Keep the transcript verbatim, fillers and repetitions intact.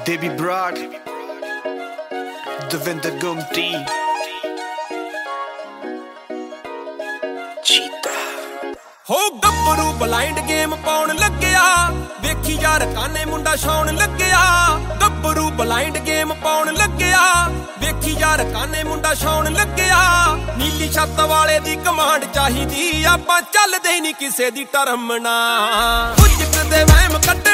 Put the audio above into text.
Debbie Broad, Devinder Gumti, Cheetah. हो गब्बरू blind game pound लग्या वेखी यार काने मुंडा छाउन लग्या गब्बरू ब्लाइंड गेम पाउन लग्या वेखी यार काने मुंडा छाउन लग्या नीली छत्त वाले दी कमांड चाहिदी आपां चलदे नहीं किसे दी टरम ना कुछ कदे वहम कड्ड